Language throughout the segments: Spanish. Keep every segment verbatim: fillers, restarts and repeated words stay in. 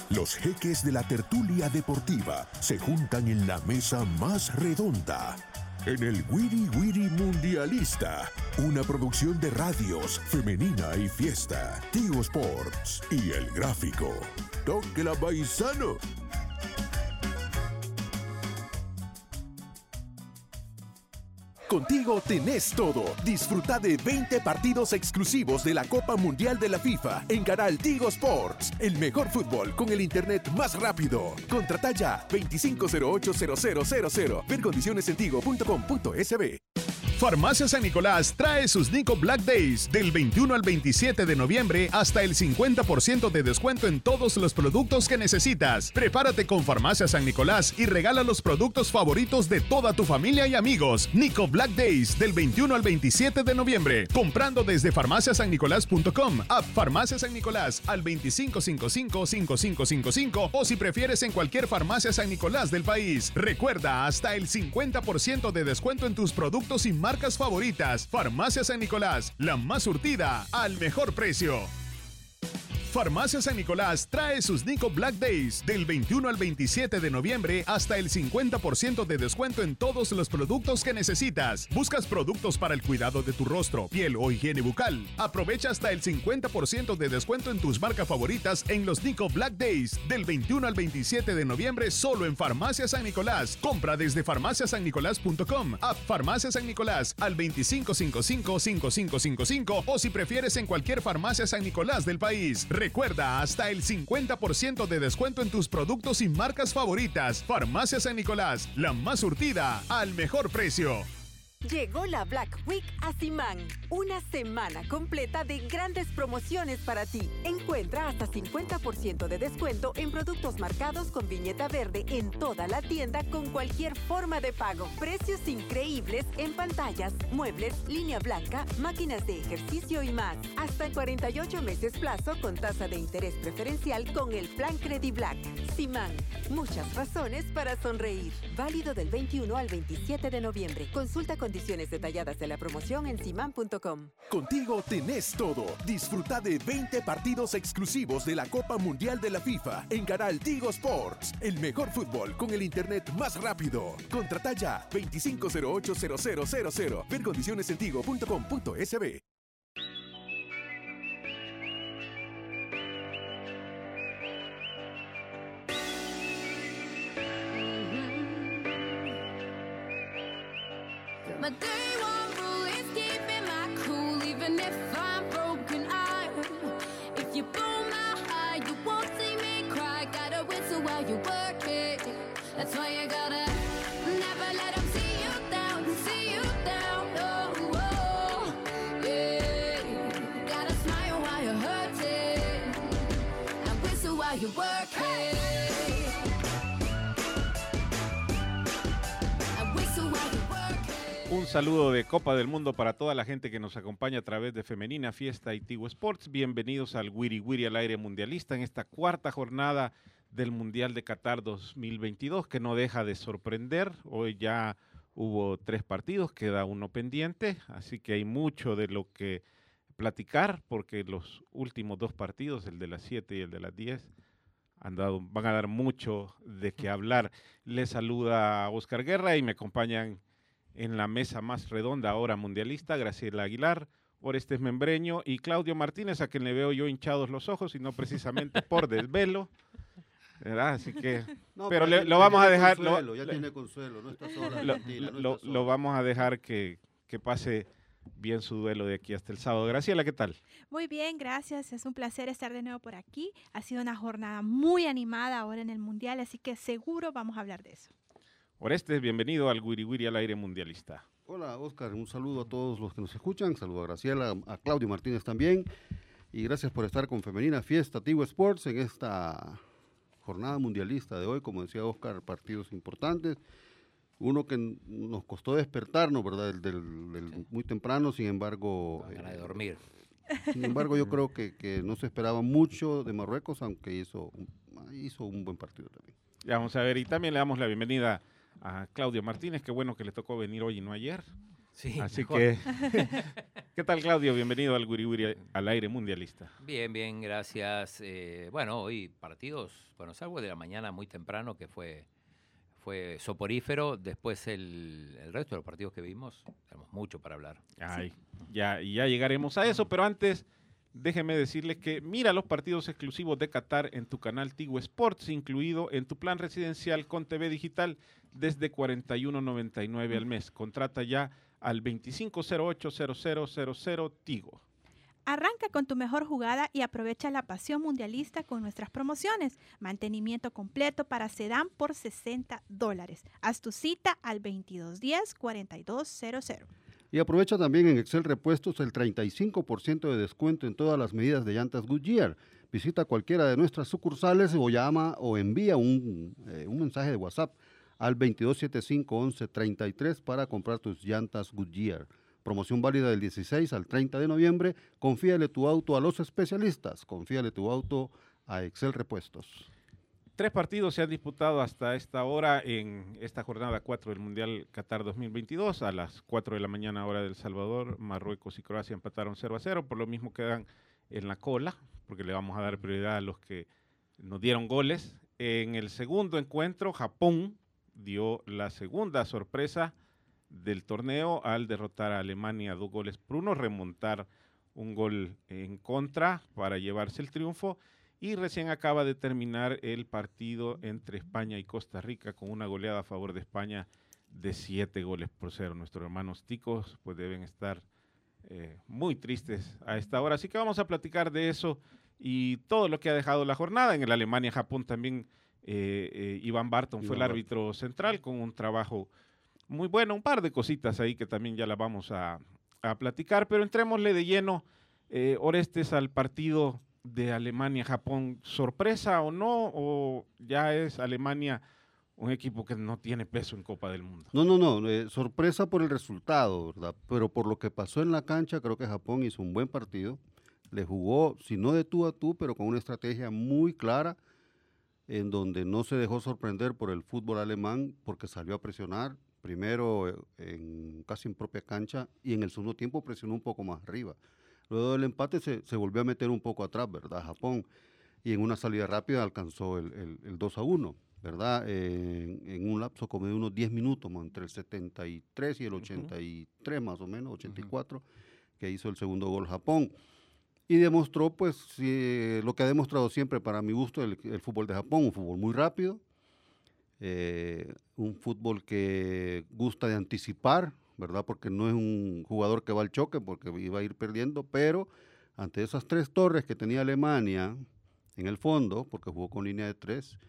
Los jeques de la tertulia deportiva se juntan en la mesa más redonda. En el Wiri Wiri Mundialista, una producción de radios, Femenina y Fiesta, Tigo Sports y El Gráfico. ¡Toque la paisano! Contigo tenés todo. Disfruta de veinte partidos exclusivos de la Copa Mundial de la FIFA en canal Tigo Sports. El mejor fútbol con el internet más rápido. Contrata ya veinticinco cero ocho cero cero cero cero. Ver condiciones en tigo punto com punto es be. Farmacia San Nicolás trae sus Nico Black Days del veintiuno al veintisiete de noviembre hasta el cincuenta por ciento de descuento en todos los productos que necesitas. Prepárate con Farmacia San Nicolás y regala los productos favoritos de toda tu familia y amigos. Nico Black Days del veintiuno al veintisiete de noviembre. Comprando desde farmacia san nicolás punto com, app Farmacia San Nicolás al veinticinco cincuenta y cinco cincuenta y cinco cincuenta y cinco o si prefieres en cualquier farmacia San Nicolás del país. Recuerda, hasta el cincuenta por ciento de descuento en tus productos y marcas favoritas. Farmacia San Nicolás, la más surtida al mejor precio. Farmacia San Nicolás trae sus Nico Black Days del veintiuno al veintisiete de noviembre hasta el cincuenta por ciento de descuento en todos los productos que necesitas. ¿Buscas productos para el cuidado de tu rostro, piel o higiene bucal? Aprovecha hasta el cincuenta por ciento de descuento en tus marcas favoritas en los Nico Black Days del veintiuno al veintisiete de noviembre solo en Farmacia San Nicolás. Compra desde farmacia san nicolás punto com, app Farmacia San Nicolás al veinticinco cincuenta y cinco cincuenta y cinco cincuenta y cinco o si prefieres en cualquier farmacia San Nicolás del país. Recuerda, hasta el cincuenta por ciento de descuento en tus productos y marcas favoritas. Farmacia San Nicolás, la más surtida al mejor precio. Llegó la Black Week a Simán. Una semana completa de grandes promociones para ti. Encuentra hasta cincuenta por ciento de descuento en productos marcados con viñeta verde en toda la tienda con cualquier forma de pago. Precios increíbles en pantallas, muebles, línea blanca, máquinas de ejercicio y más. Hasta cuarenta y ocho meses plazo con tasa de interés preferencial con el Plan Credit Black. Simán. Muchas razones para sonreír. Válido del veintiuno al veintisiete de noviembre. Consulta condiciones detalladas de la promoción en simán punto com. Contigo tenés todo. Disfruta de veinte partidos exclusivos de la Copa Mundial de la FIFA en canal Tigo Sports. El mejor fútbol con el internet más rápido. Contrata ya veinticinco cero ocho cero cero cero cero. Ver condiciones en tigo punto com punto es be. My day one rule is keeping my cool, even if I'm broken iron. If you blow my high, you won't see me cry. Gotta whistle while you work it. That's why you gotta never let them see you down, see you down. Oh, oh, yeah. Gotta smile while you're hurting and whistle while you work it. Un saludo de Copa del Mundo para toda la gente que nos acompaña a través de Femenina Fiesta y Tigo Sports. Bienvenidos al Wiri Wiri al aire mundialista en esta cuarta jornada del Mundial de Qatar dos mil veintidós, que no deja de sorprender. Hoy ya hubo tres partidos, queda uno pendiente, así que hay mucho de lo que platicar, porque los últimos dos partidos, el de las siete y el de las diez, han dado, van a dar mucho de qué hablar. Les saluda Oscar Guerra y me acompañan en la mesa más redonda ahora mundialista, Graciela Aguilar, Orestes Membreño y Claudio Martínez, a quien le veo yo hinchados los ojos y no precisamente por desvelo, ¿verdad? Así que, no, pero, pero le, lo vamos a dejar, consuelo, lo, ya le, tiene consuelo, no está sola, lo, Argentina, no lo, está sola. lo vamos a dejar que, que pase bien su duelo de aquí hasta el sábado. Graciela, ¿qué tal? Muy bien, gracias. Es un placer estar de nuevo por aquí. Ha sido una jornada muy animada ahora en el Mundial, así que seguro vamos a hablar de eso. Orestes, bienvenido al Wiri Wiri al aire mundialista. Hola, Oscar, un saludo a todos los que nos escuchan, saludo a Graciela, a Claudio Martínez también, y gracias por estar con Femenina Fiesta Tigo Sports en esta jornada mundialista de hoy. Como decía Oscar, partidos importantes, uno que nos costó despertarnos, ¿verdad? Del, del, del muy temprano, sin embargo... Con ganas de dormir. Sin embargo, yo creo que, que no se esperaba mucho de Marruecos, aunque hizo, hizo un buen partido también. Ya vamos a ver, y también le damos la bienvenida a Claudio Martínez, qué bueno que le tocó venir hoy y no ayer. Sí, así mejor. que ¿Qué tal, Claudio? Bienvenido al Wiri Wiri al aire mundialista. Bien, bien, gracias. Eh, bueno, hoy partidos, bueno, salvo de la mañana muy temprano, que fue, fue soporífero. Después el, el resto de los partidos que vimos, tenemos mucho para hablar. Ay, sí. ya, ya llegaremos a eso, pero antes déjeme decirles que mira los partidos exclusivos de Qatar en tu canal Tigo Sports, incluido en tu plan residencial con T V digital desde cuarenta y uno noventa y nueve al mes. Contrata ya al veinticinco cero ocho cero cero cero cero Tigo. Arranca con tu mejor jugada y aprovecha la pasión mundialista con nuestras promociones. Mantenimiento completo para sedán por sesenta dólares. Haz tu cita al veintidós diez cuarenta y dos cero cero. Y aprovecha también en Excel Repuestos el treinta y cinco por ciento de descuento en todas las medidas de llantas Goodyear. Visita cualquiera de nuestras sucursales o llama o envía un, eh, un mensaje de WhatsApp al veintidós setenta y cinco once treinta y tres para comprar tus llantas Goodyear. Promoción válida del dieciséis al treinta de noviembre. Confíale tu auto a los especialistas. Confíale tu auto a Excel Repuestos. Tres partidos se han disputado hasta esta hora en esta jornada cuatro del Mundial Qatar dos mil veintidós. A las cuatro de la mañana hora del Salvador, Marruecos y Croacia empataron cero a cero. Por lo mismo quedan en la cola, porque le vamos a dar prioridad a los que nos dieron goles. En el segundo encuentro, Japón dio la segunda sorpresa del torneo al derrotar a Alemania dos goles por uno, remontar un gol en contra para llevarse el triunfo. Y recién acaba de terminar el partido entre España y Costa Rica con una goleada a favor de España de siete goles por cero. Nuestros hermanos ticos pues deben estar eh, muy tristes a esta hora. Así que vamos a platicar de eso y todo lo que ha dejado la jornada. En el Alemania-Japón también eh, eh, Iván Barton fue el árbitro central con un trabajo muy bueno. Un par de cositas ahí que también ya las vamos a, a platicar. Pero entrémosle de lleno, eh, Orestes, al partido de Alemania-Japón. ¿Sorpresa o no? ¿O ya es Alemania un equipo que no tiene peso en Copa del Mundo? No, no, no. Eh, sorpresa por el resultado, ¿verdad? Pero por lo que pasó en la cancha, creo que Japón hizo un buen partido. Le jugó, si no de tú a tú, pero con una estrategia muy clara, en donde no se dejó sorprender por el fútbol alemán, porque salió a presionar, primero en, casi en propia cancha, y en el segundo tiempo presionó un poco más arriba. Luego del empate se, se volvió a meter un poco atrás, ¿verdad? Japón, y en una salida rápida alcanzó el, el, el dos a uno, ¿verdad? En, en un lapso como de unos diez minutos, entre el setenta y tres y el ochenta y tres, uh-huh. más o menos, ochenta y cuatro, uh-huh. que hizo el segundo gol Japón. Y demostró, pues, eh, lo que ha demostrado siempre para mi gusto el, el fútbol de Japón, un fútbol muy rápido, eh, un fútbol que gusta de anticipar, ¿verdad? Porque no es un jugador que va al choque porque iba a ir perdiendo, pero ante esas tres torres que tenía Alemania en el fondo, porque jugó con línea de tres,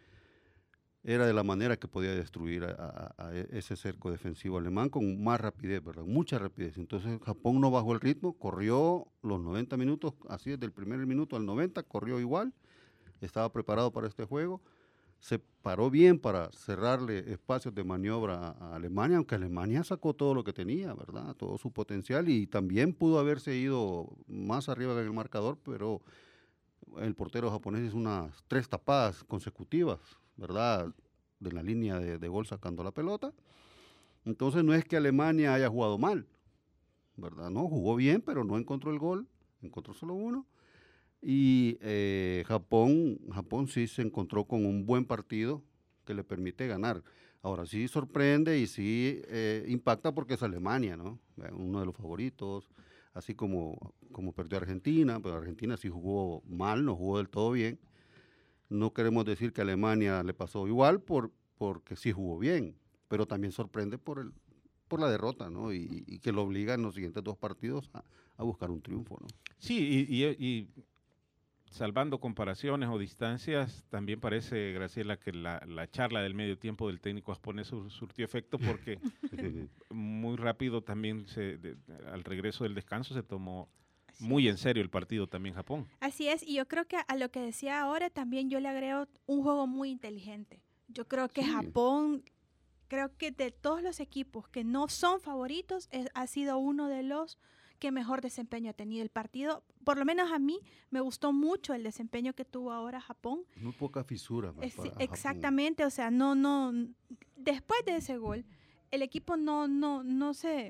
era de la manera que podía destruir a, a, a ese cerco defensivo alemán con más rapidez, ¿verdad? Mucha rapidez. Entonces Japón no bajó el ritmo, corrió los noventa minutos, así desde el primer minuto al noventa, corrió igual, estaba preparado para este juego. Se paró bien para cerrarle espacios de maniobra a Alemania, aunque Alemania sacó todo lo que tenía, ¿verdad? Todo su potencial y también pudo haberse ido más arriba que en el marcador, pero el portero japonés hizo unas tres tapadas consecutivas, ¿verdad? De la línea de, de gol sacando la pelota. Entonces no es que Alemania haya jugado mal, ¿verdad? No, jugó bien, pero no encontró el gol, encontró solo uno. Y eh, Japón, Japón sí se encontró con un buen partido que le permite ganar. Ahora sí sorprende y sí eh, impacta porque es Alemania, ¿no? Uno de los favoritos, así como, como perdió Argentina, pero Argentina sí jugó mal, no jugó del todo bien. No queremos decir que a Alemania le pasó igual por, porque sí jugó bien, pero también sorprende por, el, por la derrota, ¿no? Y, y que lo obliga en los siguientes dos partidos a, a buscar un triunfo, ¿no? Sí, y... y, y... salvando comparaciones o distancias, también parece, Graciela, que la, la charla del medio tiempo del técnico japonés sur, surtió efecto porque muy rápido también, se, de, al regreso del descanso, se tomó Así muy es. en serio el partido también Japón. Así es, y yo creo que a lo que decía ahora también yo le agrego un juego muy inteligente. Yo creo que sí. Japón, creo que de todos los equipos que no son favoritos, es, ha sido uno de los que mejor desempeño ha tenido el partido. Por lo menos a mí me gustó mucho el desempeño que tuvo ahora Japón. Muy poca fisura. Es, exactamente, Japón. O sea, no, no, después de ese gol, el equipo no, no, no se,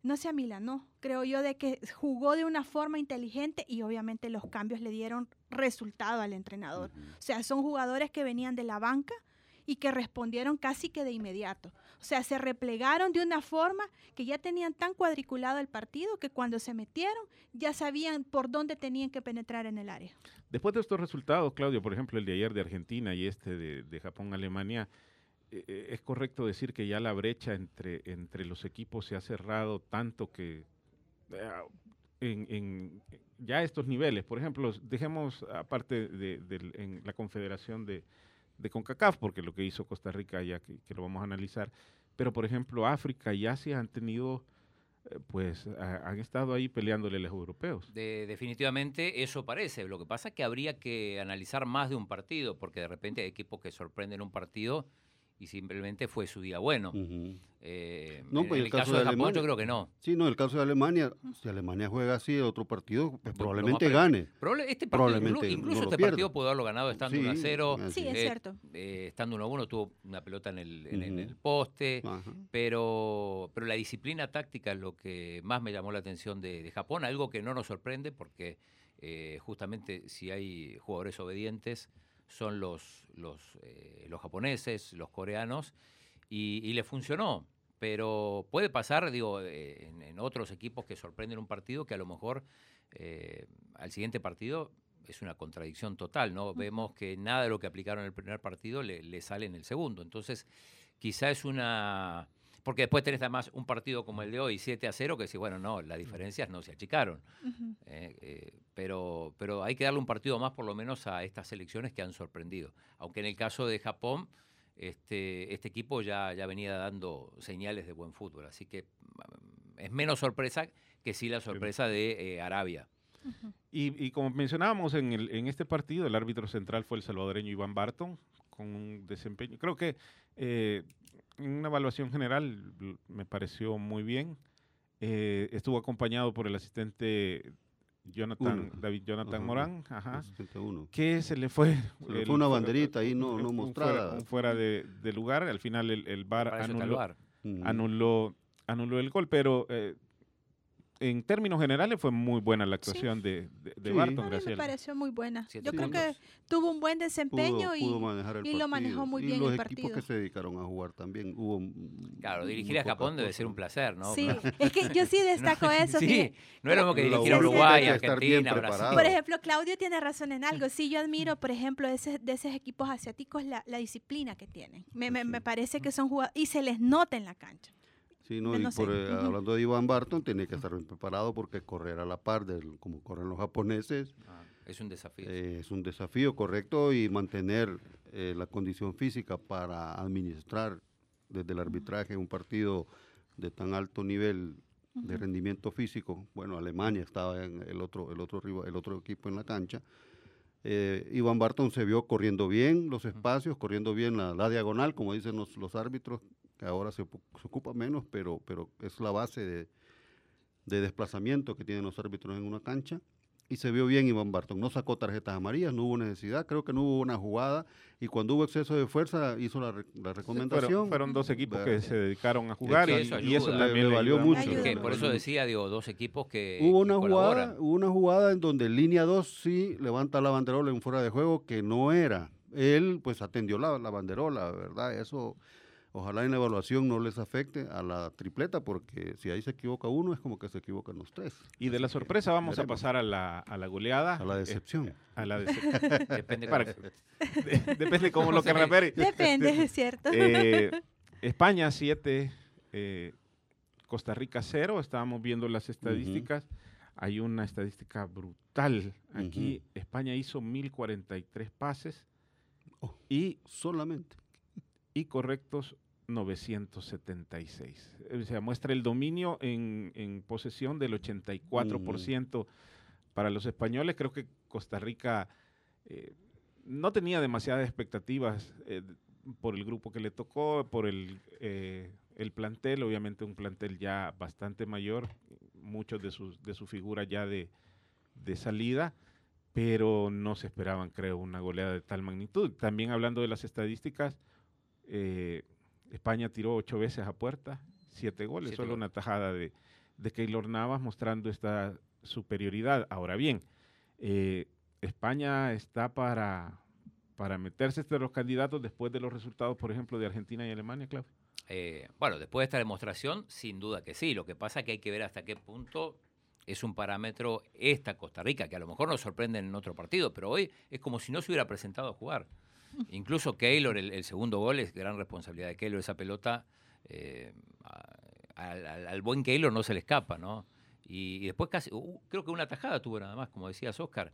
no se amilanó. Creo yo de que jugó de una forma inteligente y obviamente los cambios le dieron resultado al entrenador. Uh-huh. O sea, son jugadores que venían de la banca y que respondieron casi que de inmediato. O sea, se replegaron de una forma que ya tenían tan cuadriculado el partido que cuando se metieron ya sabían por dónde tenían que penetrar en el área. Después de estos resultados, Claudio, por ejemplo, el de ayer de Argentina y este de, de Japón-Alemania, eh, es correcto decir que ya la brecha entre, entre los equipos se ha cerrado tanto que eh, en, en ya estos niveles, por ejemplo, dejemos aparte de, de, de en la Confederación de de CONCACAF, porque lo que hizo Costa Rica ya que, que lo vamos a analizar, pero por ejemplo África y Asia han tenido, eh, pues a, han estado ahí peleándole a los europeos. De, definitivamente eso parece, lo que pasa es que habría que analizar más de un partido, porque de repente hay equipos que sorprenden un partido y simplemente fue su día bueno. Uh-huh. Eh, no, en pues el, el caso, caso de, de Japón Alemania, yo creo que no. Sí, no, el caso de Alemania, si Alemania juega así otro partido, pues Lo- probablemente lo más gane. Probable, este partido, Probablemente inclu- incluso no lo este pierda. partido pudo haberlo ganado estando Sí, uno a cero. así Sí, es eh, cierto. eh, estando uno a uno tuvo una pelota en el, en, en Ujú. el poste, Ajá. pero, pero la disciplina táctica es lo que más me llamó la atención de, de Japón, algo que no nos sorprende porque eh, justamente si hay jugadores obedientes son los, los, eh, los japoneses, los coreanos, y, y le funcionó. Pero puede pasar, digo, eh, en, en otros equipos que sorprenden un partido que a lo mejor eh, al siguiente partido es una contradicción total, ¿no? Uh-huh. Vemos que nada de lo que aplicaron en el primer partido le, le sale en el segundo. Entonces, quizá es una... Porque después tenés además un partido como el de hoy, siete a cero, que sí, bueno, no, las diferencias no se achicaron. Uh-huh. eh, eh, pero, pero hay que darle un partido más por lo menos a estas selecciones que han sorprendido. Aunque en el caso de Japón, este, este equipo ya, ya venía dando señales de buen fútbol. Así que es menos sorpresa que sí la sorpresa de eh, Arabia. Uh-huh. Y, y como mencionábamos en, el, en este partido, el árbitro central fue el salvadoreño Iván Barton, con un desempeño, creo que eh, en una evaluación general me pareció muy bien. Eh, estuvo acompañado por el asistente Jonathan, Uno. David Jonathan Ajá. Morán, ajá, Asistente uno. que se le fue, Se le el, fue una banderita ahí no, un, no un mostrada. fuera, un fuera de, de lugar. Al final el, el V A R Para eso está el anuló, V A R. Ujú. anuló, anuló el gol, pero eh, en términos generales fue muy buena la Sí. actuación de, de, de Sí. Barton, A mí me Graciela. pareció muy buena. Siete Yo creo puntos. que tuvo un buen desempeño Pudo, y, pudo manejar el y lo manejó partido. muy Y bien los el equipos partido. que se dedicaron a jugar también hubo mm, Claro, dirigir muy a Japón pocas debe cosas. ser un placer, ¿no? Sí, es que yo sí destaco eso. Sí, fíjate. no es lo mismo que La dirigir a U Uruguay, tiene que estar bien Argentina, Brasil. preparado. Por ejemplo, Claudio tiene razón en algo. Sí, yo admiro, por ejemplo, ese, de esos equipos asiáticos la, la disciplina que tienen. Me, me, me parece que son jugadores y se les nota en la cancha. Sí, no, Yo y no por, sé. eh, Ujú. hablando de Iván Barton, tenía que estar bien preparado porque correr a la par de como corren los japoneses Ah, es un desafío. eh, es un desafío, correcto, y mantener eh, la condición física para administrar desde el arbitraje un partido de tan alto nivel de rendimiento físico. Bueno, Alemania estaba en el otro, el otro, rival- el otro equipo en la cancha. Eh, Iván Barton se vio corriendo bien los espacios, corriendo bien la, la diagonal, como dicen los, los árbitros, que ahora se, se ocupa menos, pero, pero es la base de, de desplazamiento que tienen los árbitros en una cancha. Y se vio bien Iván Barton, no sacó tarjetas amarillas, no hubo necesidad, creo que no hubo una jugada, y cuando hubo exceso de fuerza hizo la, re- la recomendación. Fueron, fueron dos equipos que Ver- se dedicaron a jugar y, Eso y eso ayuda. también Le- le valió ayuda mucho. Ayuda. Que por le eso valió decía, digo, dos equipos que, Hubo que una colaboran. jugada, hubo una jugada en donde línea dos sí levanta la banderola en fuera de juego que no era. Él pues atendió la, la banderola, ¿verdad? Eso ojalá en la evaluación no les afecte a la tripleta porque si ahí se equivoca uno es como que se equivocan los tres. Y de Así la que sorpresa vamos a veremos. pasar a la, a la goleada. A la decepción. Eh, a la decepción. Depende Para- cómo- de- depende cómo lo querrás ver. Depende, es cierto. Eh, España siete, eh, Costa Rica cero. Estábamos viendo las estadísticas. Hay una estadística brutal. Aquí Ujú. España hizo mil cuarenta y tres pases Oh. y, Solamente. y correctos novecientos setenta y seis. O sea, muestra el dominio en, en posesión del ochenta y cuatro por ciento para los españoles. Creo que Costa Rica eh, no tenía demasiadas expectativas eh, por el grupo que le tocó, por el, eh, el plantel, obviamente un plantel ya bastante mayor, muchos de sus de su figura ya de, de salida, pero no se esperaban, creo, una goleada de tal magnitud. También hablando de las estadísticas, eh, España tiró ocho veces a puerta, siete goles, Siete solo goles. una tajada de, de Keylor Navas mostrando esta superioridad. Ahora bien, eh, España está para, para meterse entre los candidatos después de los resultados, por ejemplo, de Argentina y Alemania, Claudio. Eh, bueno, después de esta demostración, sin duda que sí. Lo que pasa es que hay que ver hasta qué punto es un parámetro esta Costa Rica, que a lo mejor nos sorprende en otro partido, pero hoy es como si no se hubiera presentado a jugar. Incluso Keylor, el, el segundo gol, es gran responsabilidad de Keylor. Esa pelota, eh, al, al, al buen Keylor no se le escapa, ¿no? Y, y después casi, uh, creo que una tajada tuvo nada más, como decías, Oscar.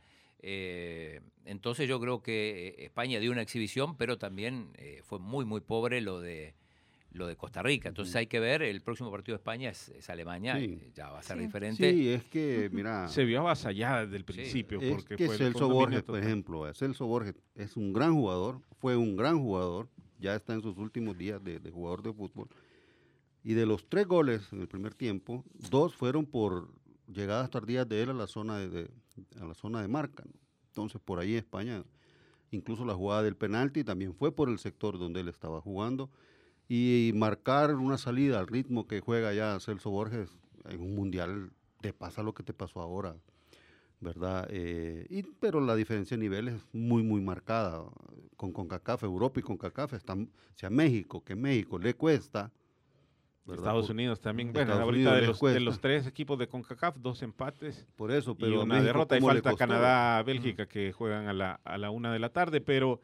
Eh, entonces yo creo que España dio una exhibición, pero también eh, fue muy, muy pobre lo de lo de Costa Rica. Entonces hay que ver, el próximo partido de España es, es Alemania, Sí. eh, ya va a ser Sí. diferente. Sí, es que, mira, Se vio avasallada desde el principio. es porque que fue, Celso fue un dominio Borges, por total. ejemplo, Celso Borges es un gran jugador, fue un gran jugador, ya está en sus últimos días de, de jugador de fútbol. Y de los tres goles en el primer tiempo, dos fueron por llegadas tardías de él a la zona de, de- a la zona de marca, ¿no? Entonces, por ahí España, incluso la jugada del penalti también fue por el sector donde él estaba jugando. Y marcar una salida al ritmo que juega ya Celso Borges en un mundial, te pasa lo que te pasó ahora, ¿verdad? Eh, y, pero la diferencia de nivel es muy, muy marcada. Con CONCACAF, Europa y CONCACAF están, o sea, México, que México le cuesta, ¿verdad? Estados Por- Unidos también. Bueno, Estados ahorita Unidos de les los, de cuesta. los tres equipos de CONCACAF, dos empates Por eso, pero y a una México, derrota. Y ¿cómo le falta costó? Canadá, Bélgica, que juegan a la, a la una de la tarde. Pero,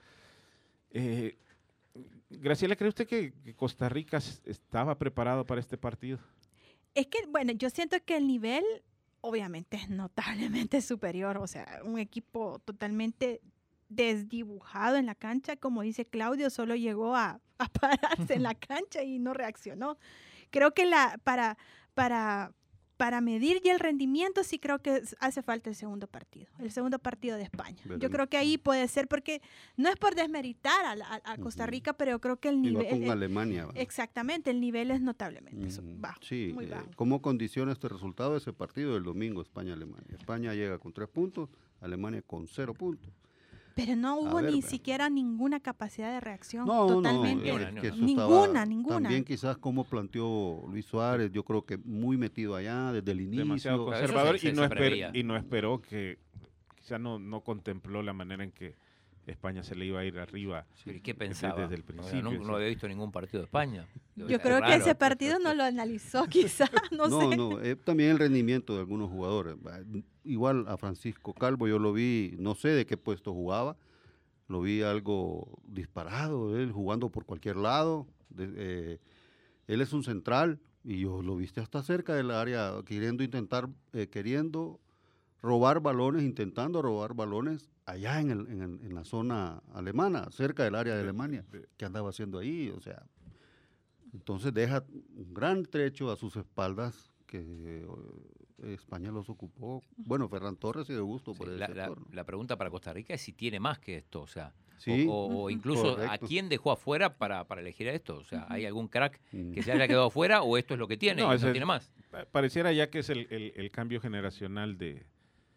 eh, Graciela, ¿cree usted que, que Costa Rica s- estaba preparado para este partido? Es que, bueno, yo siento que el nivel obviamente es notablemente superior, o sea, un equipo totalmente desdibujado en la cancha, como dice Claudio, solo llegó a, a pararse en la cancha y no reaccionó. Creo que la para, para, para medir ya el rendimiento sí creo que s- hace falta el segundo partido, el segundo partido de España. Yo Veremos. creo que ahí puede ser, porque no es por desmeritar a, la- a- a Costa Ujú. Rica, pero yo creo que el Igual nivel... con el- Alemania. ¿va? exactamente, el nivel es notablemente su- Mm, bajo, sí, muy eh, bajo. ¿cómo condiciona este resultado de ese partido del domingo España-Alemania? España llega con tres puntos, Alemania con cero puntos. Pero no hubo ver, ni ve. siquiera ninguna capacidad de reacción. No, totalmente. no, Ni es una, que ni eso Ninguna, estaba ninguna. También quizás como planteó Luis Suárez, yo creo que muy metido allá desde el inicio. Demasiado Claro, eso conservador se- y, se- no se esper- preveía. y no esperó que, quizá no, no contempló la manera en que España se le iba a ir arriba. Pero ¿y ¿Qué desde- pensaba? desde el O sea, principio, no, sí. no había visto ningún partido de España. Yo Es creo que raro. ese partido no lo analizó, quizá, no, No, sé. no, eh, también el rendimiento de algunos jugadores. Va, Igual a Francisco Calvo yo lo vi, no sé de qué puesto jugaba, lo vi algo disparado, él jugando por cualquier lado. de- eh, él es un central y yo lo viste hasta cerca del área, queriendo intentar, eh, queriendo robar balones, intentando robar balones allá en, el- en el- en la zona alemana, cerca del área de Alemania. ¿Qué andaba haciendo ahí? O sea, entonces deja un gran trecho a sus espaldas que eh, España los ocupó. Bueno, Ferran Torres y de gusto Sí, por el la, la- sector, ¿no? la pregunta para Costa Rica es si tiene más que esto, o sea, Sí, o, o- o Ujú. incluso a correcto. quién dejó afuera para, para elegir a esto. O sea, ¿hay algún crack Mm. que se haya quedado afuera o esto es lo que tiene No, y ese no es- tiene más? Pa- Pareciera ya que es el, el- el cambio generacional de,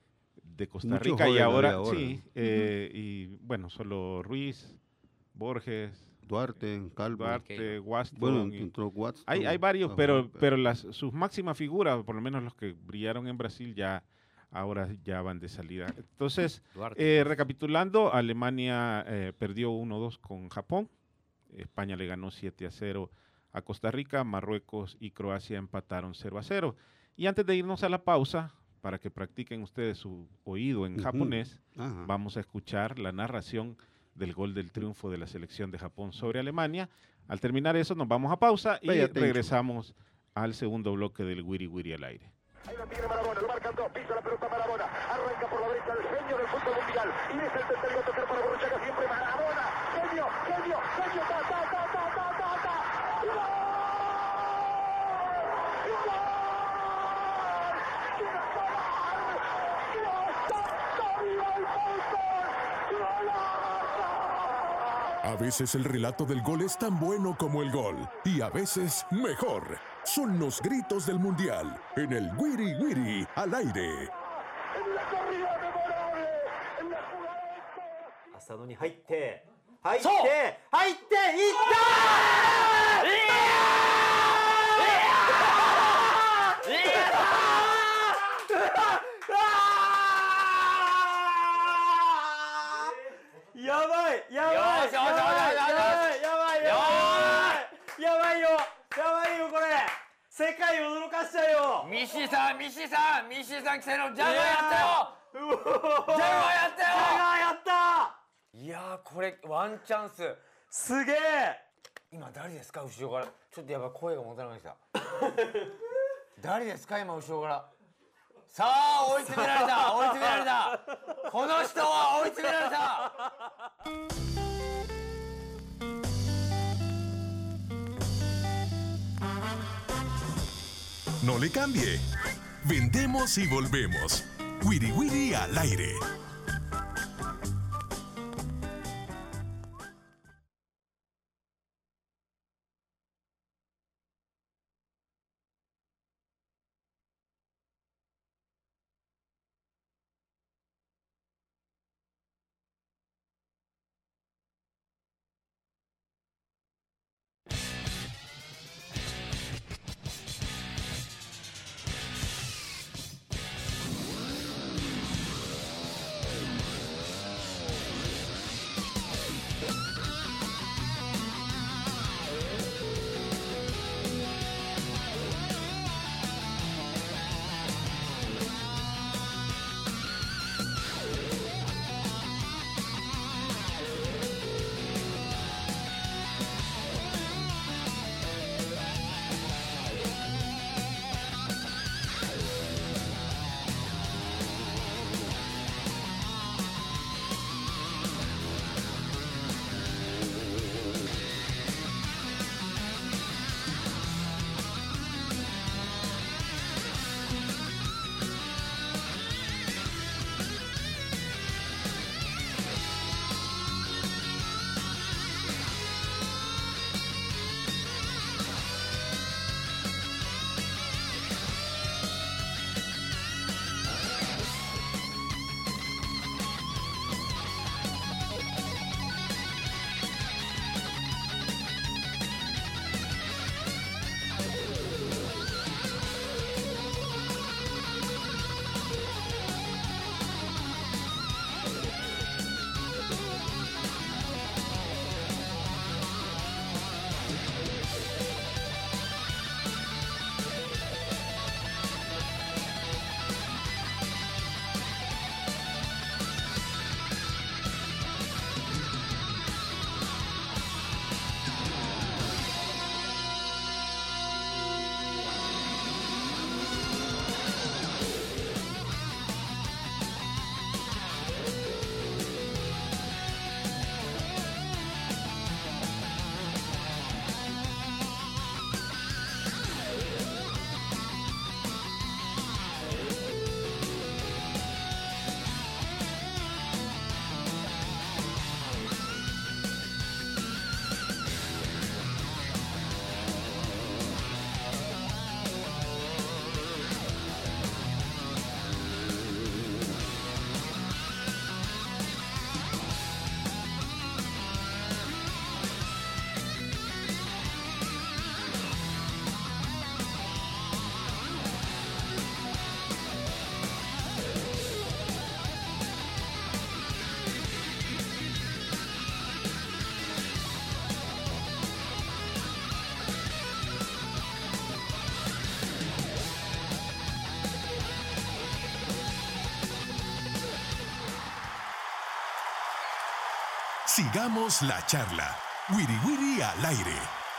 de Costa Mucho Rica y joven ahora, había ahora. sí, eh, y bueno, solo Ruiz, Borges, Duarte, Calvo. Duarte, Keylor. Waston. Bueno, y- entró Watson. hay, hay a varios, jugar, pero, pero las, sus máximas figuras, por lo menos los que brillaron en Brasil, ya ahora ya van de salida. Entonces, Duarte. eh, recapitulando, Alemania eh, perdió uno dos con Japón, España le ganó siete a cero a Costa Rica, Marruecos y Croacia empataron cero a cero. Y antes de irnos a la pausa, para que practiquen ustedes su oído en Ujú. japonés, Ajá. vamos a escuchar la narración del gol del triunfo de la selección de Japón sobre Alemania. Al terminar eso, nos vamos a pausa y Pay attention. regresamos al segundo bloque del Wiri Wiri al aire. Ahí la tiene Maradona, lo marcan dos, pisa la pelota Maradona, arranca por la derecha el genio del fútbol mundial, y es el tercero a tocar para Borruchaga, siempre Maradona, genio, genio, genio, ta, ta, ta, ta, ta, ta, ta, ¡y gol! ¡Y gol! ¡Y gol! ¡Dios santo, viva el fútbol! ¡Golazo! A veces el relato del gol es tan bueno como el gol, y a veces mejor. Son los gritos del Mundial en el Wiri Wiri al aire. En la corrida memorable, en la jugada de 浅野に入って入って入っていったーやばいやばいよしよしよしよしやばいやばいやばいやばいやばいよやばいよこれ世界を驚かしちゃうよミッシーさんミッシーさんミッシーさん来てのジャガーやったよジャガーやったよジャガーやったいやーこれワンチャンスすげえ今誰ですか後ろからちょっとやばい声が戻らなくなってきた誰ですか今後ろからさあ追い詰められた追い詰められたこの人は追い詰められた No le cambie. Vendemos y volvemos. Wiri Wiri al aire. Sigamos la charla. Wiri Wiri al aire.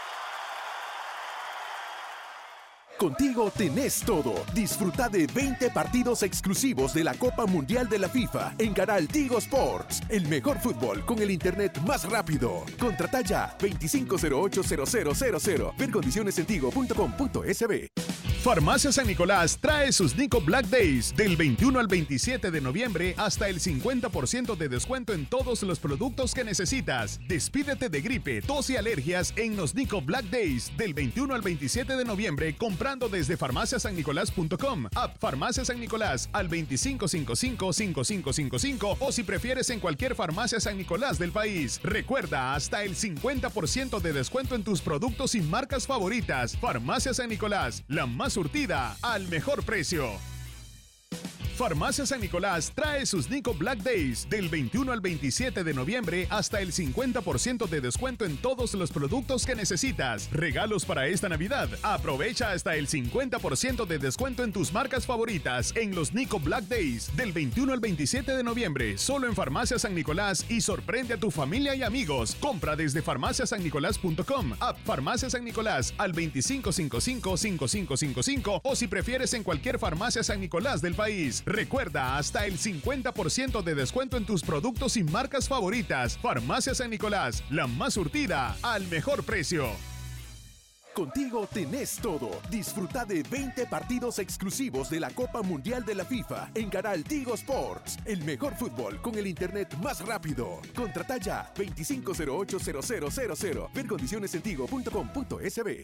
Contigo tenés todo. Disfruta de veinte partidos exclusivos de la Copa Mundial de la FIFA en Canal Tigo Sports. El mejor fútbol con el internet más rápido. Contrata ya veinticinco cero ocho cero cero cero cero. Ver condiciones en tigo punto com punto es be. Farmacia San Nicolás trae sus Nico Black Days del veintiuno al veintisiete de noviembre hasta el cincuenta por ciento de descuento en todos los productos que necesitas. Despídete de gripe, tos y alergias en los Nico Black Days del veintiuno al veintisiete de noviembre comprando desde farmacia san nicolás punto com, app Farmacia San Nicolás al veinticinco cincuenta y cinco cincuenta y cinco cincuenta y cinco o si prefieres en cualquier farmacia San Nicolás del país. Recuerda, hasta el cincuenta por ciento de descuento en tus productos y marcas favoritas. Farmacia San Nicolás, la más más surtida, al mejor precio. Farmacia San Nicolás trae sus Nico Black Days del veintiuno al veintisiete de noviembre hasta el cincuenta por ciento de descuento en todos los productos que necesitas. Regalos para esta Navidad. Aprovecha hasta el cincuenta por ciento de descuento en tus marcas favoritas en los Nico Black Days del veintiuno al veintisiete de noviembre, solo en Farmacia San Nicolás, y sorprende a tu familia y amigos. Compra desde farmacia san nicolás punto com, app Farmacia San Nicolás al veinticinco cincuenta y cinco, cincuenta y cinco cincuenta y cinco, o si prefieres en cualquier farmacia San Nicolás del país. Recuerda, hasta el cincuenta por ciento de descuento en tus productos y marcas favoritas. Farmacia San Nicolás, la más surtida, al mejor precio. Contigo tenés todo. Disfruta de veinte partidos exclusivos de la Copa Mundial de la FIFA en Canal Tigo Sports. El mejor fútbol con el internet más rápido. Contrata ya veinticinco cero ocho cero cero cero cero. Ver condiciones en tigo punto com punto es be.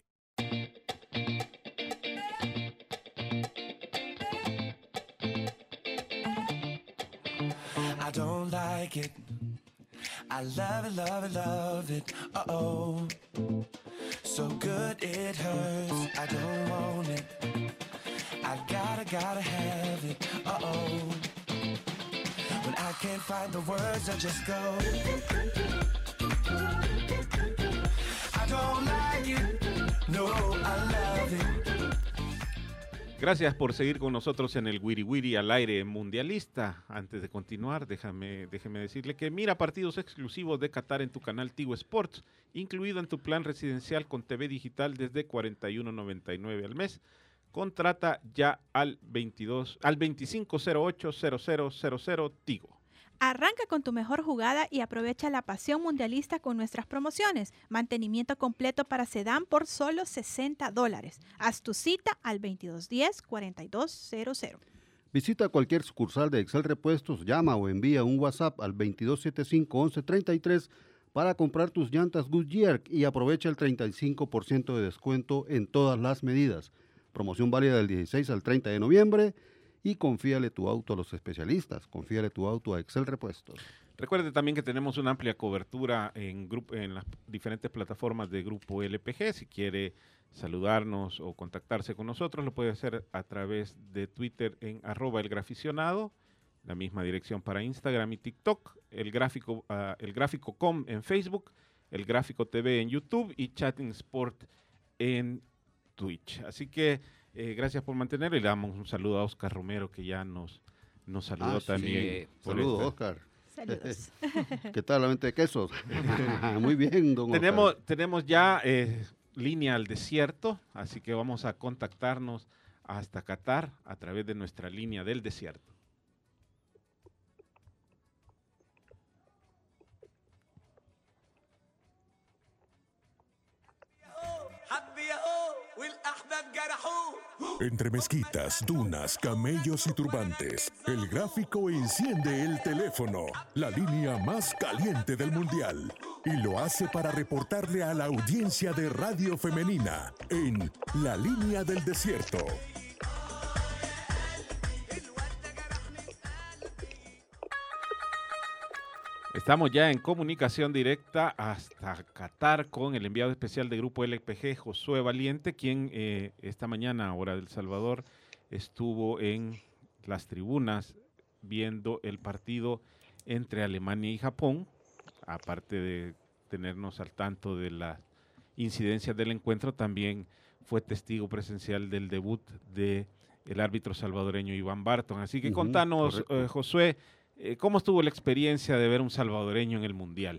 I don't like it. I love it, love it, love it. Uh-oh. So good it hurts. I don't want it. I gotta, gotta have it. Uh-oh. When I can't find the words, I just go. I don't like it. No, I love it. Gracias por seguir con nosotros en el Wiri Wiri al aire mundialista. Antes de continuar, déjame, déjeme decirle que mira partidos exclusivos de Qatar en tu canal Tigo Sports, incluido en tu plan residencial con T V digital desde cuarenta y uno noventa y nueve al mes. Contrata ya al veintidós, al veinticinco cero ocho cero cero cero cero Tigo. Arranca con tu mejor jugada y aprovecha la pasión mundialista con nuestras promociones. Mantenimiento completo para sedán por solo sesenta dólares. Haz tu cita al veintidós diez, cuarenta y dos cero cero. Visita cualquier sucursal de Excel Repuestos, llama o envía un WhatsApp al veintidós setenta y cinco once treinta y tres para comprar tus llantas Goodyear y aprovecha el treinta y cinco por ciento de descuento en todas las medidas. Promoción válida del dieciséis al treinta de noviembre. Y confíale tu auto a los especialistas, confíale tu auto a Excel Repuestos. Recuerde también que tenemos una amplia cobertura en, grupo, en las diferentes plataformas de Grupo L P G. Si quiere saludarnos o contactarse con nosotros, lo puede hacer a través de Twitter en arroba elgraficionado, la misma dirección para Instagram y TikTok, el gráfico, uh, el gráfico com en Facebook, el gráfico T V en YouTube y Chatting Sport en Twitch. Así que Eh, gracias por mantenerlo y le damos un saludo a Oscar Romero, que ya nos, nos saludó ah, también. Sí. Saludos, esta. Oscar. Saludos. ¿Qué tal la mente de quesos? Muy bien, don tenemos, Oscar. Tenemos ya eh, línea al desierto, así que vamos a contactarnos hasta Qatar a través de nuestra línea del desierto. Entre mezquitas, dunas, camellos y turbantes, el gráfico enciende el teléfono, la línea más caliente del mundial, y lo hace para reportarle a la audiencia de Radio Femenina en La Línea del Desierto. Estamos ya en comunicación directa hasta Qatar con el enviado especial de Grupo L P G, Josué Valiente, quien eh, esta mañana, hora del Salvador, estuvo en las tribunas viendo el partido entre Alemania y Japón, aparte de tenernos al tanto de las incidencias del encuentro, también fue testigo presencial del debut del árbitro salvadoreño Iván Barton. Así que uh-huh, contanos, eh, Josué, Eh, ¿cómo estuvo la experiencia de ver un salvadoreño en el Mundial?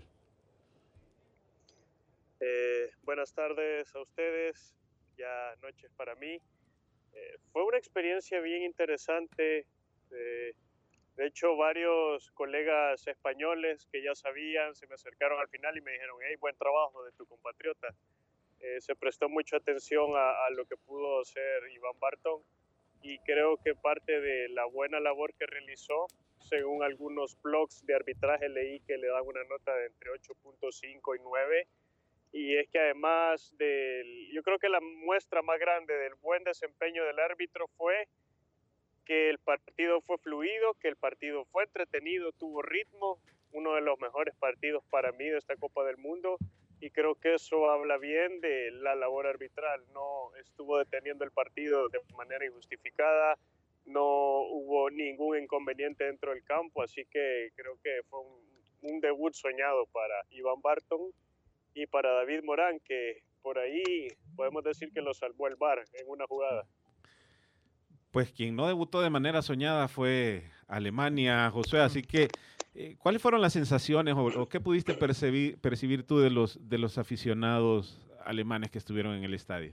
Eh, buenas tardes a ustedes, ya noches para mí. Eh, fue una experiencia bien interesante. Eh, de hecho, varios colegas españoles que ya sabían se me acercaron al final y me dijeron, hey, buen trabajo de tu compatriota. Eh, se prestó mucha atención a, a lo que pudo hacer Iván Barton y creo que parte de la buena labor que realizó, según algunos blogs de arbitraje leí que le dan una nota de entre ocho punto cinco y nueve, y es que además del, yo creo que la muestra más grande del buen desempeño del árbitro fue que el partido fue fluido, que el partido fue entretenido, tuvo ritmo, uno de los mejores partidos para mí de esta Copa del Mundo, y creo que eso habla bien de la labor arbitral. No estuvo deteniendo el partido de manera injustificada, no hubo ningún inconveniente dentro del campo, así que creo que fue un, un debut soñado para Iván Barton y para David Morán, que por ahí podemos decir que lo salvó el V A R en una jugada. Pues quien no debutó de manera soñada fue Alemania, Josué, así que eh, ¿cuáles fueron las sensaciones o, o qué pudiste percibir, percibir tú de los, de los aficionados alemanes que estuvieron en el estadio?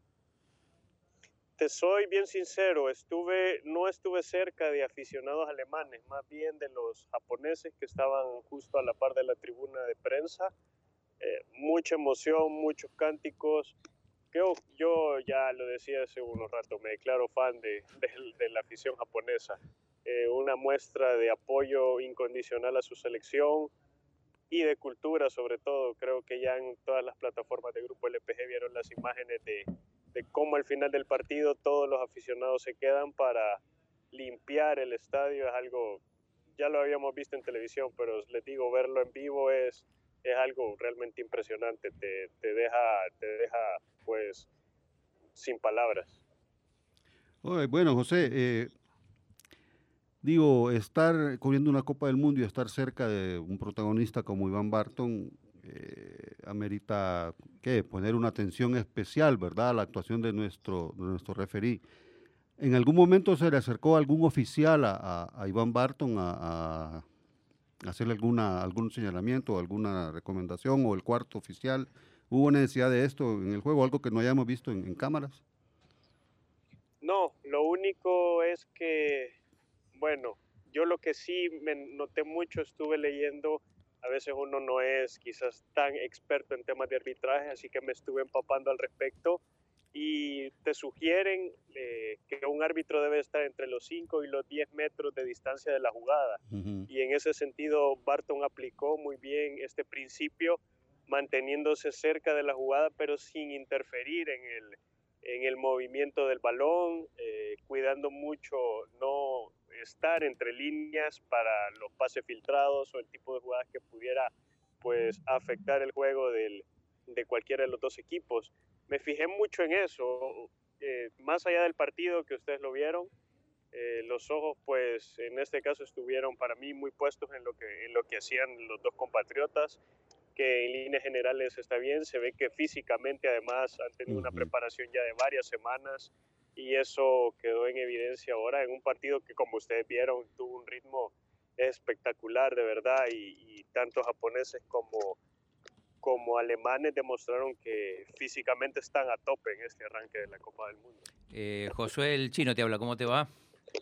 Te soy bien sincero, estuve, no estuve cerca de aficionados alemanes, más bien de los japoneses que estaban justo a la par de la tribuna de prensa. Eh, mucha emoción, muchos cánticos. Yo, yo ya lo decía hace unos ratos, me declaro fan de, de, de la afición japonesa. Eh, una muestra de apoyo incondicional a su selección y de cultura sobre todo. Creo que ya en todas las plataformas de Grupo L P G vieron las imágenes de, de cómo al final del partido todos los aficionados se quedan para limpiar el estadio. Es algo, ya lo habíamos visto en televisión, pero les digo, verlo en vivo es, es algo realmente impresionante. Te, te deja, te deja pues sin palabras. Oye, bueno, José, eh, digo, estar cubriendo una Copa del Mundo y estar cerca de un protagonista como Iván Barton eh, amerita, ¿qué? Poner una atención especial, ¿verdad?, a la actuación de nuestro, de nuestro referí. ¿En algún momento se le acercó algún oficial a, a, a Iván Barton a, a hacerle alguna, algún señalamiento, alguna recomendación, o el cuarto oficial? ¿Hubo necesidad de esto en el juego, algo que no hayamos visto en, en cámaras? No, lo único es que, bueno, yo lo que sí me noté mucho, estuve leyendo, a veces uno no es quizás tan experto en temas de arbitraje, así que me estuve empapando al respecto, y te sugieren eh, que un árbitro debe estar entre los cinco y los diez metros de distancia de la jugada. Uh-huh. Y en ese sentido, Barton aplicó muy bien este principio, manteniéndose cerca de la jugada, pero sin interferir en el, en el movimiento del balón, eh, cuidando mucho no estar entre líneas para los pases filtrados o el tipo de jugadas que pudiera pues afectar el juego del, de cualquiera de los dos equipos. Me fijé mucho en eso, eh, más allá del partido que ustedes lo vieron, eh, los ojos pues en este caso estuvieron para mí muy puestos en lo que, en lo que hacían los dos compatriotas, que en líneas generales está bien. Se ve que físicamente además han tenido uh-huh. una preparación ya de varias semanas, y eso quedó en evidencia ahora en un partido que, como ustedes vieron, tuvo un ritmo espectacular de verdad, y, y tanto japoneses como, como alemanes demostraron que físicamente están a tope en este arranque de la Copa del Mundo. Eh, Josué, el Chino te habla, ¿cómo te va?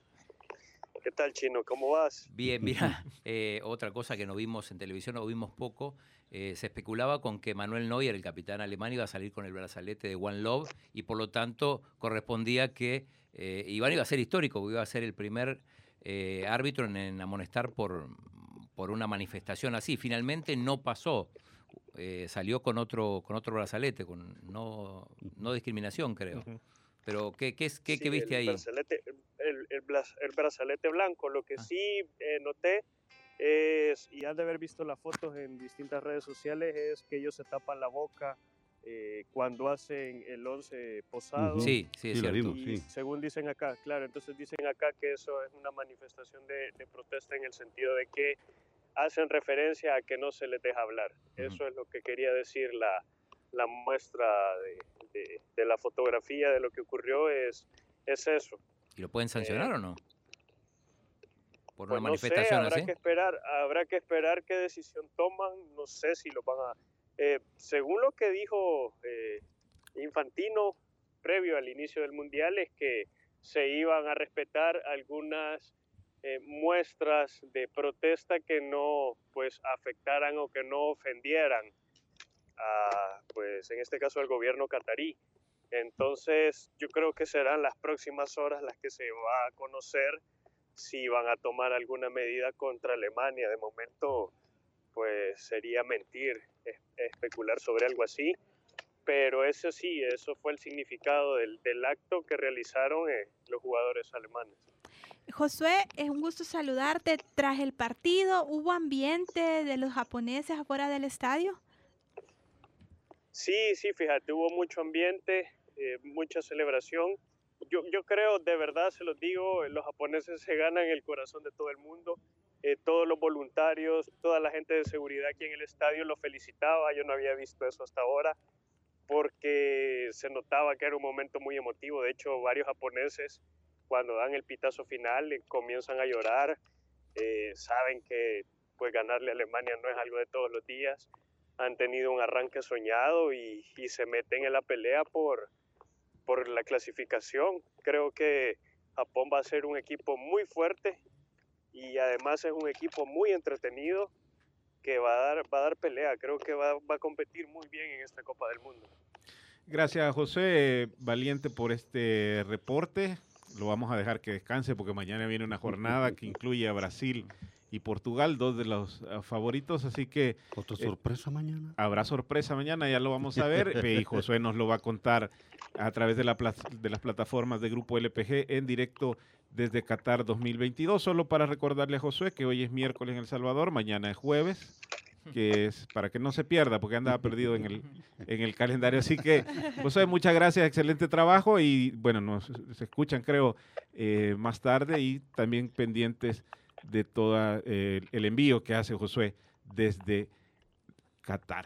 ¿Qué tal, Chino? ¿Cómo vas? Bien, mira, eh, otra cosa que no vimos en televisión, no vimos poco, eh, se especulaba con que Manuel Neuer, el capitán alemán, iba a salir con el brazalete de One Love, y por lo tanto correspondía que eh, Iván iba a ser histórico, iba a ser el primer eh, árbitro en, en amonestar por, por una manifestación así. Finalmente no pasó, eh, salió con otro, con otro brazalete, con no, no discriminación, creo. Uh-huh. Pero, ¿qué, qué, qué, sí, qué viste el ahí? Brazalete, el, el, el brazalete blanco. Lo que ah. sí eh, noté es, y han de haber visto las fotos en distintas redes sociales, es que ellos se tapan la boca eh, cuando hacen el once posado. Uh-huh. Sí, sí, es sí, cierto. Vimos, y sí. según dicen acá, claro, entonces dicen acá que eso es una manifestación de, de protesta en el sentido de que hacen referencia a que no se les deja hablar. Uh-huh. Eso es lo que quería decir la, la muestra de... De, de la fotografía de lo que ocurrió, es, es eso. ¿Y lo pueden sancionar eh, o no? Por pues una manifestación no sé, habrá así. Que esperar, habrá que esperar qué decisión toman. No sé si lo van a... Eh, según lo que dijo eh, Infantino previo al inicio del Mundial, es que se iban a respetar algunas eh, muestras de protesta que no pues afectaran o que no ofendieran a, pues en este caso al gobierno catarí. Entonces yo creo que serán las próximas horas las que se va a conocer si van a tomar alguna medida contra Alemania. De momento pues sería mentir es, especular sobre algo así, pero eso sí, eso fue el significado del, del acto que realizaron eh, los jugadores alemanes. Josué, es un gusto saludarte. Tras el partido, ¿hubo ambiente de los japoneses afuera del estadio? Sí, sí, fíjate, hubo mucho ambiente, eh, mucha celebración. Yo, yo creo, de verdad, se los digo, los japoneses se ganan el corazón de todo el mundo. Eh, todos los voluntarios, toda la gente de seguridad aquí en el estadio lo felicitaba. Yo no había visto eso hasta ahora, porque se notaba que era un momento muy emotivo. De hecho, varios japoneses, cuando dan el pitazo final, eh, comienzan a llorar. Eh, saben que pues, ganarle a Alemania no es algo de todos los días. Han tenido un arranque soñado y, y se meten en la pelea por, por la clasificación. Creo que Japón va a ser un equipo muy fuerte y además es un equipo muy entretenido que va a dar, va a dar pelea. Creo que va, va a competir muy bien en esta Copa del Mundo. Gracias, José Valiente, por este reporte. Lo vamos a dejar que descanse porque mañana viene una jornada que incluye a Brasil y Portugal, dos de los uh, favoritos, así que... ¿Otra sorpresa eh, mañana? Habrá sorpresa mañana, ya lo vamos a ver, y Josué nos lo va a contar a través de, la de las plataformas de Grupo L P G en directo desde Qatar dos mil veintidós. Solo para recordarle a Josué que hoy es miércoles en El Salvador, mañana es jueves, que es para que no se pierda, porque andaba perdido en el, en el calendario. Así que, Josué, muchas gracias, excelente trabajo, y bueno, nos se escuchan, creo, eh, más tarde, y también pendientes de todo eh, el envío que hace Josué desde Qatar.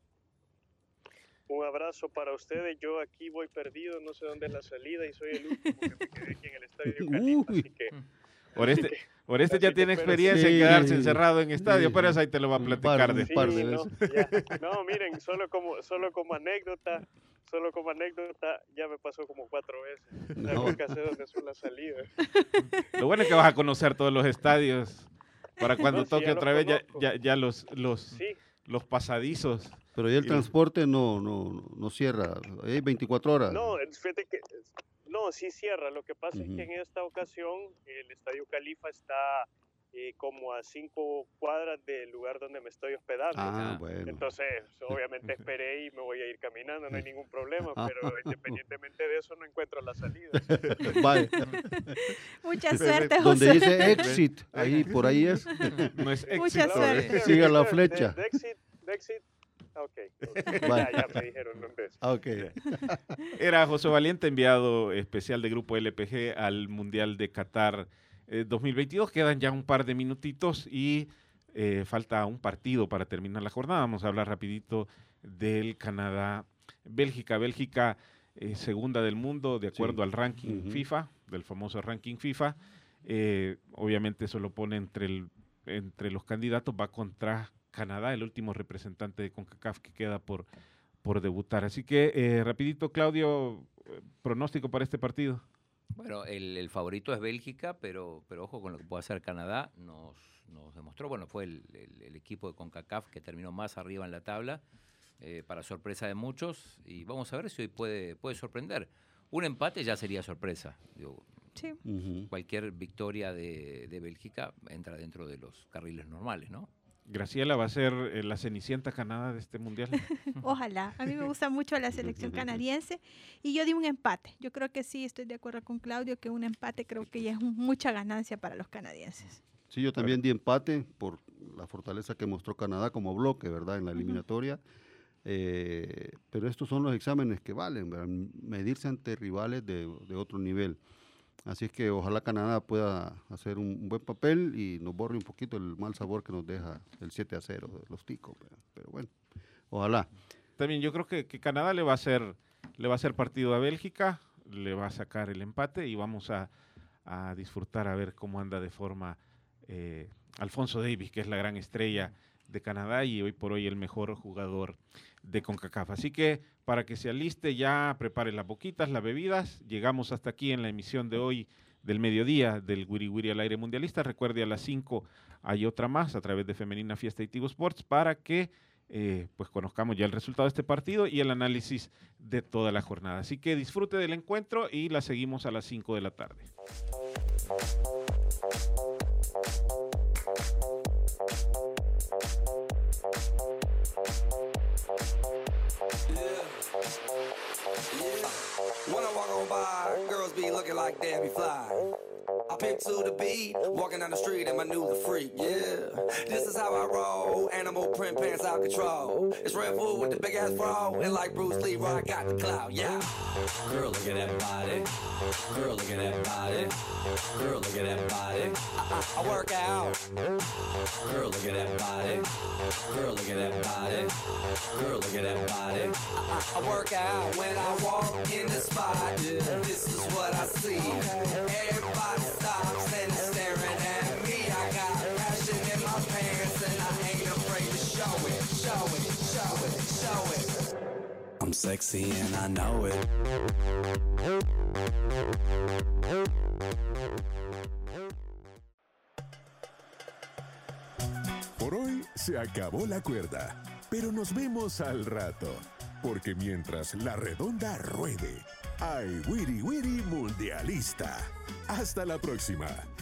Un abrazo para ustedes. Yo aquí voy perdido, no sé dónde es la salida y soy el último que me quedé aquí en el Estadio Califa, así que... Oreste, Oreste ya tiene experiencia sí, en quedarse encerrado en estadio, sí, pero eso ahí te lo va a platicar. Sí, de no, ya, no, miren, solo como, solo como anécdota, solo como anécdota, ya me pasó como cuatro veces. No. Nunca sé dónde son las salidas. Lo bueno es que vas a conocer todos los estadios para cuando no, toque sí, otra vez ya, ya, ya los, los, sí. los pasadizos. Pero ya el y transporte no, no, no cierra, hay veinticuatro horas. No, fíjate que... No, sí cierra. Lo que pasa uh-huh. es que en esta ocasión el Estadio Califa está eh, como a cinco cuadras del lugar donde me estoy hospedando. Ah, bueno. Entonces, obviamente esperé y me voy a ir caminando, no hay ningún problema, pero independientemente de eso no encuentro la salida. Vale. Mucha suerte, José. Donde dice exit, ahí, por ahí es. No es exit. Mucha suerte. Siga la flecha. De, de exit, de exit. Okay, okay. Ya, ya me dijeron dónde es. Okay. Era José Valiente, enviado especial de Grupo L P G al Mundial de Qatar eh, dos mil veintidós. Quedan ya un par de minutitos y eh, falta un partido para terminar la jornada. Vamos a hablar rapidito del Canadá-Bélgica. Bélgica, eh, segunda del mundo, de acuerdo sí. al ranking uh-huh. FIFA, del famoso ranking FIFA. Eh, obviamente eso lo pone entre, el, entre los candidatos, va contra Canadá, el último representante de CONCACAF que queda por, por debutar. Así que, eh, rapidito, Claudio, pronóstico para este partido. Bueno, el, el favorito es Bélgica, pero, pero ojo con lo que puede hacer Canadá. Nos, nos demostró, bueno, fue el, el, el equipo de CONCACAF que terminó más arriba en la tabla, eh, para sorpresa de muchos, y vamos a ver si hoy puede, puede sorprender. Un empate ya sería sorpresa. Digo, sí. uh-huh. Cualquier victoria de, de Bélgica entra dentro de los carriles normales, ¿no? Graciela, ¿va a ser eh, la Cenicienta Canadá de este mundial? Ojalá. A mí me gusta mucho la selección canadiense y yo di un empate. Yo creo que sí, estoy de acuerdo con Claudio, que un empate creo que ya es un, mucha ganancia para los canadienses. Sí, yo también di empate por la fortaleza que mostró Canadá como bloque, ¿verdad? En la eliminatoria. Uh-huh. eh, pero estos son los exámenes que valen, ¿verdad? Medirse ante rivales de, de otro nivel. Así es que ojalá Canadá pueda hacer un, un buen papel y nos borre un poquito el mal sabor que nos deja el siete a cero de los ticos. Pero, pero bueno, ojalá. También yo creo que, que Canadá le va a hacer le va a hacer partido a Bélgica, le va a sacar el empate y vamos a, a disfrutar a ver cómo anda de forma eh, Alfonso Davies, que es la gran estrella de Canadá y hoy por hoy el mejor jugador de CONCACAF. Así que para que se aliste ya, prepare las boquitas, las bebidas. Llegamos hasta aquí en la emisión de hoy del mediodía del Wiri Wiri al aire mundialista. Recuerde, a las cinco hay otra más a través de Femenina Fiesta y Tigo Sports para que eh, pues conozcamos ya el resultado de este partido y el análisis de toda la jornada. Así que disfrute del encuentro y la seguimos a las cinco de la tarde. When I walk on by, girls be looking like Debbie Fly. I pick to the beat, walking down the street and my new the freak, yeah. This is how I roll, animal print pants out control. It's Red Food with the big ass bro, and like Bruce Lee, I got the clout, yeah. Girl, look at that body. Girl, look at that body. Girl, look at that body. I, I, I work out. Girl, look at that body. Girl, look at that body. Girl, look at that body. I, I, I work out when I walk in the spot. Yeah, this is what I see. Everybody stops and is staring at me. I got passion in my pants and I ain't afraid to show it, show it, show it, show it. I'm sexy and I know it. Por hoy se acabó la cuerda, pero nos vemos al rato, porque mientras la redonda ruede, hay Wiri Wiri Mundialista. Hasta la próxima.